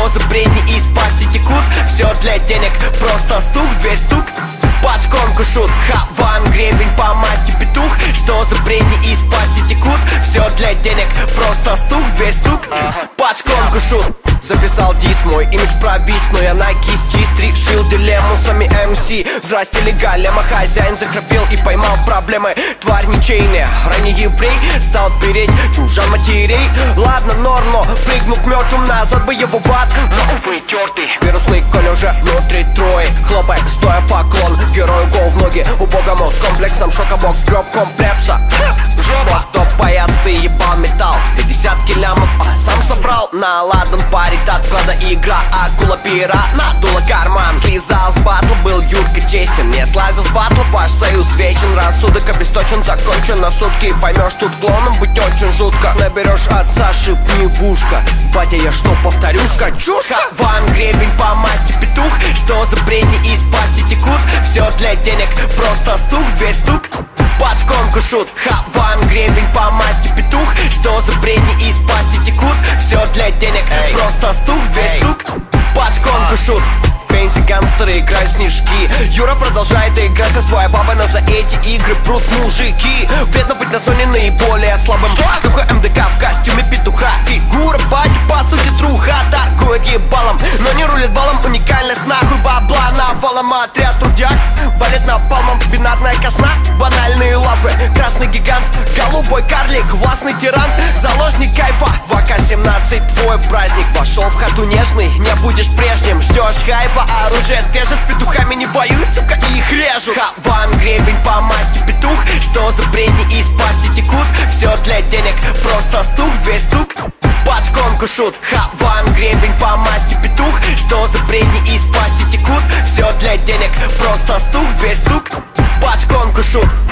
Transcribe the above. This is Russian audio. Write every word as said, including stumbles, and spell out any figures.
Что за бредни из пасти текут? Все для денег, просто стук, дверь стук. Пачком кушут, хаван, гребень по масти петух. Что за бредни из пасти текут? Все для денег, просто стук, дверь стук. Пачком кушут. Записал дис, мой имидж провис, но я на кисть чист. Решил дилемму сами эм си. Взрастили голема, хозяин захрапел и поймал проблемы. Тварь ничейная, ранний еврей стал переть чужан матерей. Ладно, норм, но прыгнул к мертвым, назад бы его в ад. Но увы, тертый вирусный конь уже внутри трои. Хлопай, стоя поклон, герою гол в ноги. У бога мозг с комплексом, шокобокс, гроб компрепса. Жопа, кто паяц, ты ебал металл. И десятки лямов, а сам собрал. На ладан паритат, вклада игра, акула пера. Надула карман, слезал с батла, был Юрка честен. Не слазил с батла, ваш союз вечен. Рассудок обесточен, закончен на сутки. Поймешь, тут клоном быть очень жутко. Наберешь отца, шипни в ушко. Батя, я что, повторюшка? Чушка! Ван, гребень по масти петух. Что за бредни из пасти текут? Все для денег, просто стук, дверь стук. Пачком кушут, хаван, гребень по масти петух. Что за бредни из пасти текут? Все для денег, просто стук, дверь стук. Пачком кушут. Пенси гангстеры играют в снежки. Юра продолжает играть со своей бабой, но за эти игры прут мужики. Вредно быть на зоне наиболее слабым. Шлюха эм дэ ка в костюме петуха. Фигура бати, по сути труха. Торгует ебалом, но не рулит балом. Уникальность нахуй бабла навалом. Отряд трудяк валит напалмом. Бинарная косна, банальные лавы. Красный гигант, голубой карлик, властный тиран, заложник кайфа. В а ка семнадцать твой праздник. Вошел в хату нежный, не будешь прежним. Ждешь хайпа, оружие скрежет. С петухами не воюют, сука, и их режут. Хаван, гребень по масти петух. Что за бредни из пасти текут? Все для денег, просто стук, дверь стук. Пачком кушут, хаван, гребень по масти петух. Что за бредни из пасти текут? Все для денег, просто стук, дверь стук. Пачком кушут.